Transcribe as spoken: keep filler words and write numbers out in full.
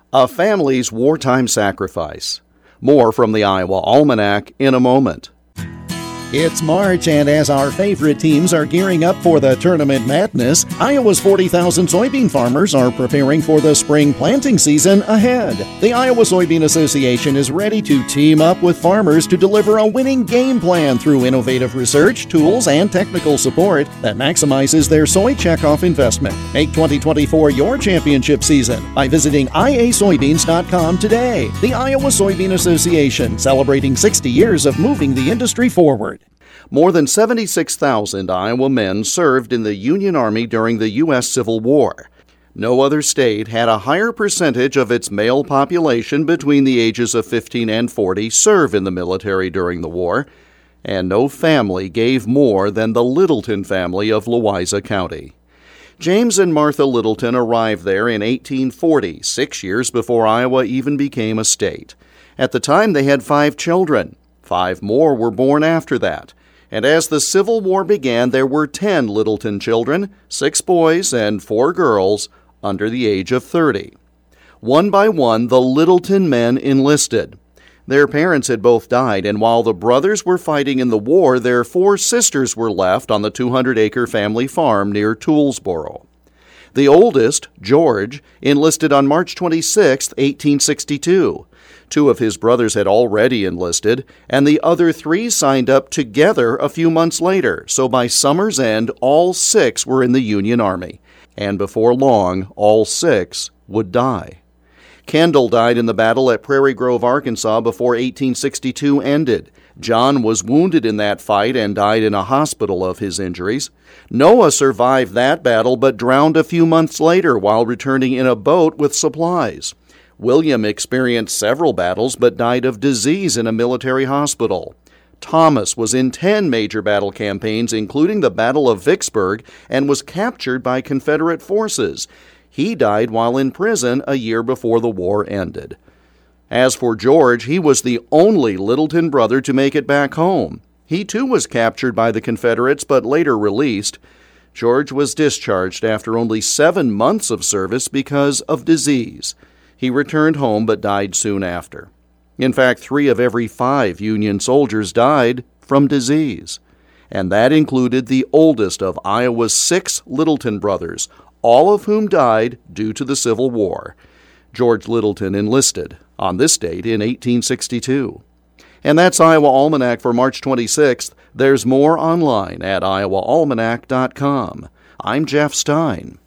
A family's wartime sacrifice. More from the Iowa Almanac in a moment. It's March, and as our favorite teams are gearing up for the tournament madness, Iowa's forty thousand soybean farmers are preparing for the spring planting season ahead. The Iowa Soybean Association is ready to team up with farmers to deliver a winning game plan through innovative research, tools, and technical support that maximizes their soy checkoff investment. Make twenty twenty-four your championship season by visiting I A soybeans dot com today. The Iowa Soybean Association, celebrating sixty years of moving the industry forward. More than seventy-six thousand Iowa men served in the Union Army during the U S Civil War. No other state had a higher percentage of its male population between the ages of fifteen and forty serve in the military during the war, and no family gave more than the Littleton family of Louisa County. James and Martha Littleton arrived there in eighteen forty, six years before Iowa even became a state. At the time, they had five children. Five more were born after that. And as the Civil War began, there were ten Littleton children, six boys and four girls, under the age of thirty. One by one, the Littleton men enlisted. Their parents had both died, and while the brothers were fighting in the war, their four sisters were left on the two hundred acre family farm near Toolsboro. The oldest, George, enlisted on March twenty-sixth, eighteen sixty-two. Two of his brothers had already enlisted, and the other three signed up together a few months later, so by summer's end, all six were in the Union Army. And before long, all six would die. Kendall died in the battle at Prairie Grove, Arkansas, before eighteen sixty-two ended. John was wounded in that fight and died in a hospital of his injuries. Noah survived that battle but drowned a few months later while returning in a boat with supplies. William experienced several battles but died of disease in a military hospital. Thomas was in ten major battle campaigns, including the Battle of Vicksburg, and was captured by Confederate forces. He died while in prison a year before the war ended. As for George, he was the only Littleton brother to make it back home. He too was captured by the Confederates but later released. George was discharged after only seven months of service because of disease. He returned home but died soon after. In fact, three of every five Union soldiers died from disease. And that included the oldest of Iowa's six Littleton brothers, all of whom died due to the Civil War. George Littleton enlisted on this date in eighteen sixty-two. And that's Iowa Almanac for March twenty-sixth. There's more online at iowa almanac dot com. I'm Jeff Stein.